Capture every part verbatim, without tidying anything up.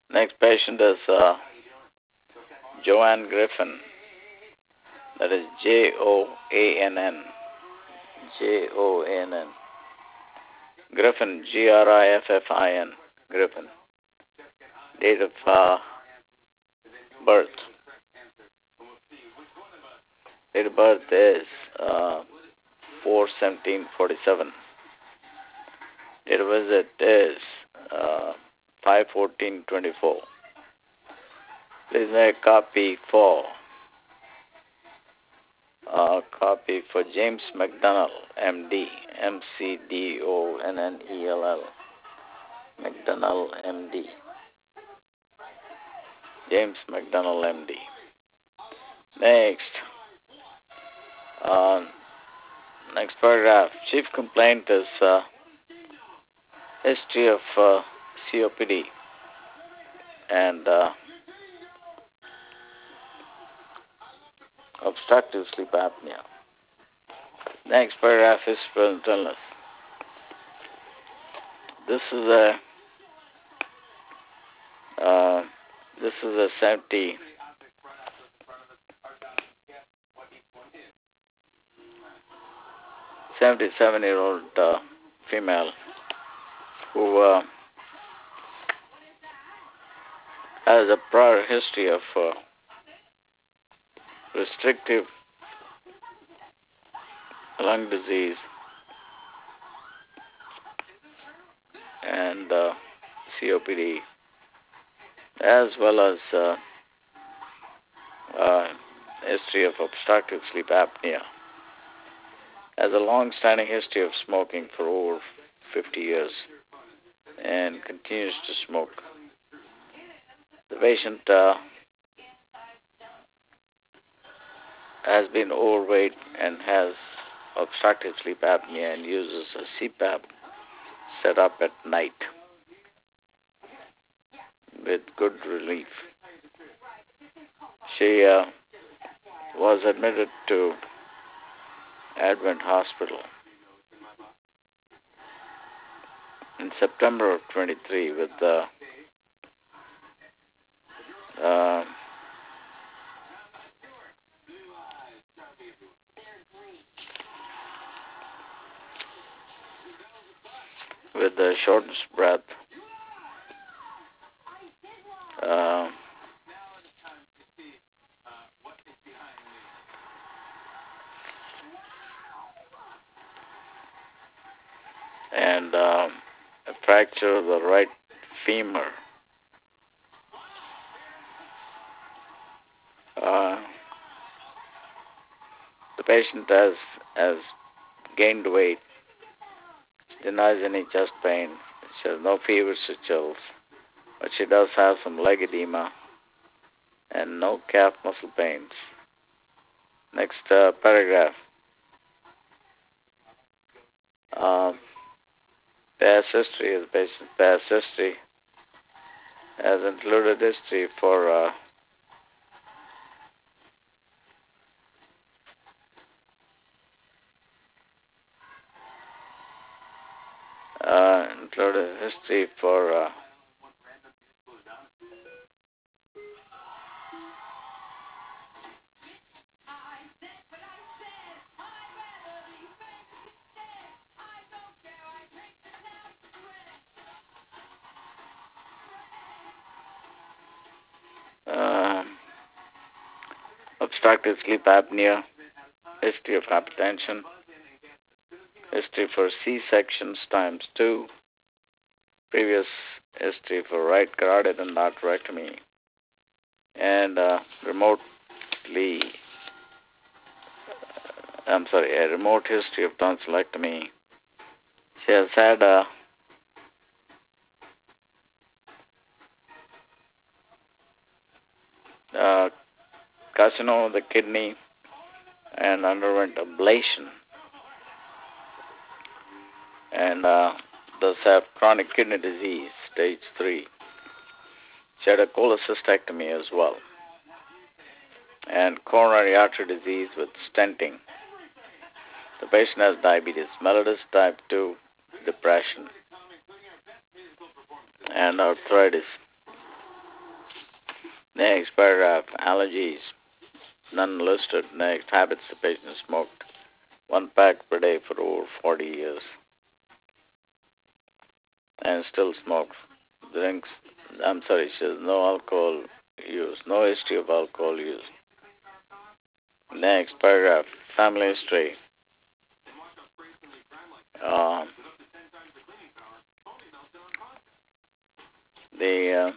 Next patient is uh, Joanne Griffin. That is J O A N N. J O A N N. Griffin, G R I F F I N. Griffin. Date of uh, birth. Date of birth is uh, four seventeen forty-seven. Date of visit is uh, five fourteen twenty-four. Please make a copy for uh, copy for James McDonnell, M D, M C D O N N E L L, McDonnell, M D, James McDonnell, M D. Next, uh, next paragraph. Chief complaint is uh, history of uh, C O P D and uh, obstructive sleep apnea. Next paragraph is present illness. This is a uh, this is a seventy seventy-seven year old uh, female who uh, has a prior history of uh, restrictive lung disease and uh, C O P D, as well as uh, uh, history of obstructive sleep apnea. Has a long-standing history of smoking for over fifty years and continues to smoke. The patient uh, has been overweight and has obstructive sleep apnea and uses a C PAP set up at night with good relief. She uh, was admitted to Advent Hospital in September of twenty-three with uh, uh, with the shortness of breath, uh, and um, a fracture of the right femur. Uh, the patient has has gained weight, denies any chest pain. She has no fevers or chills, but she does have some leg edema and no calf muscle pains. Next uh, paragraph. Um, past history is patient past history has included history for uh, uh, included history for uh, uh, obstructive sleep apnea, history of hypertension, history for C-sections times two, previous history for right carotid endarterectomy, and uh, remotely, I'm sorry, a remote history of tonsillectomy. She has had a uh, carcinoma of the kidney and underwent ablation, and uh, does have chronic kidney disease, stage three. She had a cholecystectomy as well, and coronary artery disease with stenting. The patient has diabetes mellitus type two, depression, and arthritis. Next paragraph, allergies, none listed. Next, habits the patient smoked one pack per day for over forty years and still smokes. Drinks, I'm sorry, she has no alcohol use, no history of alcohol use. Next paragraph, family history. Um, the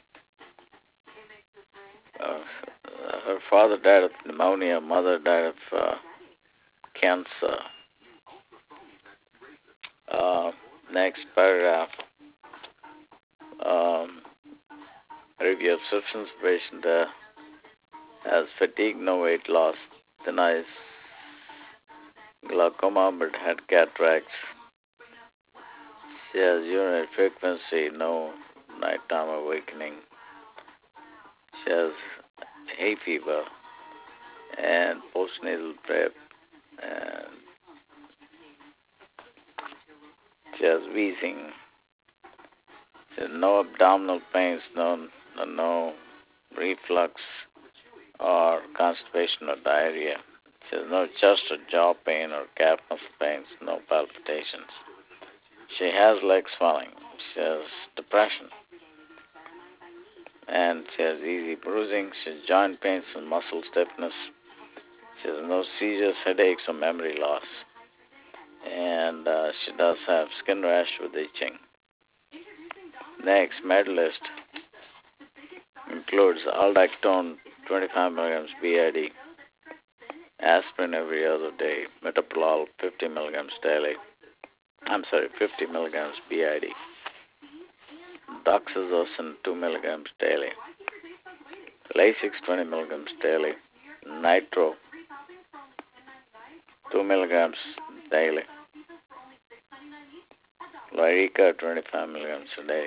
uh, uh, her father died of pneumonia, mother died of uh, cancer. Uh, next paragraph, um, review of substance patient uh, has fatigue, no weight loss, denies glaucoma but had cataracts. She has urinary frequency, no nighttime awakening. She has hay fever and postnatal prep, and she has wheezing. She has no abdominal pains, no, no reflux or constipation or diarrhea. She has no chest or jaw pain or calf muscle pains, no palpitations. She has leg swelling. She has depression. And she has easy bruising. She has joint pains and muscle stiffness. She has no seizures, headaches, or memory loss. And uh, she does have skin rash with itching. Next, medalist includes aldactone twenty-five milligrams B I D, aspirin every other day, metoprolol fifty milligrams daily. I'm sorry, fifty milligrams B I D, doxazosin two milligrams daily, Lasix twenty milligrams daily, nitro two milligrams daily, Lyrica twenty-five milligrams a day,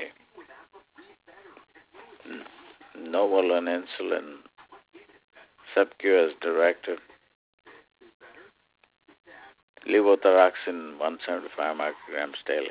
Novolin insulin, subQ as directed, levothyroxine one hundred seventy-five micrograms daily.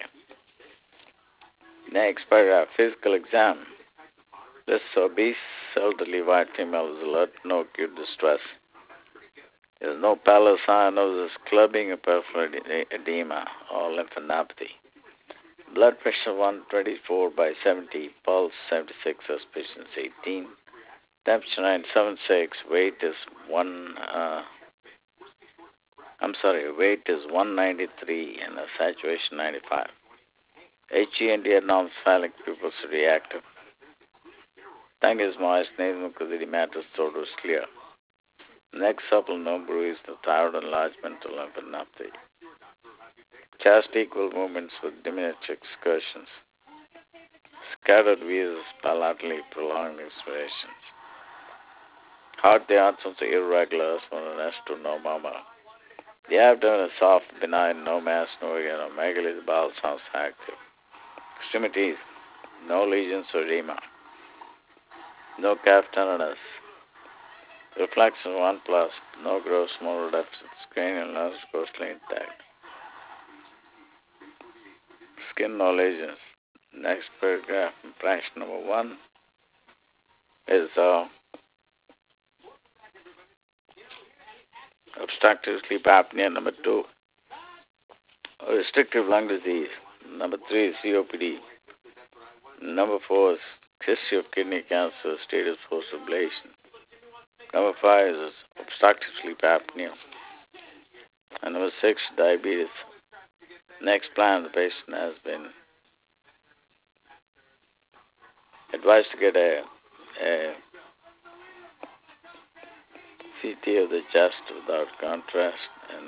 Next paragraph, physical exam. This obese elderly white female is alert, no acute distress. There is no pallor, cyanosis, clubbing, or peripheral edema, or lymphadenopathy. Blood pressure one twenty-four by seventy, pulse seventy-six, suspicion eighteen, temperature nine seventy-six, weight is one. Uh, I'm sorry, weight is one ninety-three and a saturation ninety-five. H E N D abnormal pupils reactive. Tongue is moist, nasal mucosa matters, throat is clear. Neck supple, no bruise, no thyroid enlargement or lymphadenopathy. Chest equal movements with diminished excursions. Scattered wheezes, palatally prolonged expirations. Heart the answers are irregular, one S two, no murmur. The abdomen is soft, benign, no mass, no area, no megaly, the bowel sounds active. Extremities, no lesions or edema. No calf tenderness. Reflection one plus, no gross motor deficits. Cranial nerves ghostly intact. Skin no lesions. Next paragraph, impression number one is uh, obstructive sleep apnea. Number two, restrictive lung disease. Number three is C O P D. Number four is history of kidney cancer, status post ablation. Number five is obstructive sleep apnea. And number six, diabetes. Next plan, the patient has been advised to get a, a C T of the chest without contrast and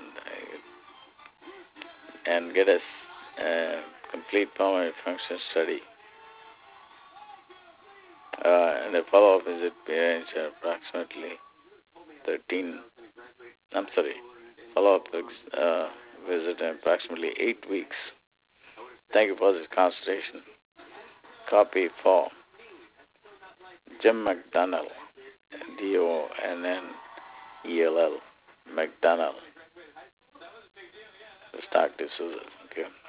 and get a, a complete pulmonary function study. Uh, and a follow-up visit be arranged at approximately thirteen. I'm sorry, follow-up uh, visit in approximately eight weeks. Thank you for this consultation. Copy for Jim McDonnell, D O N N E L L, McDonnell. Let's talk to Susan, okay?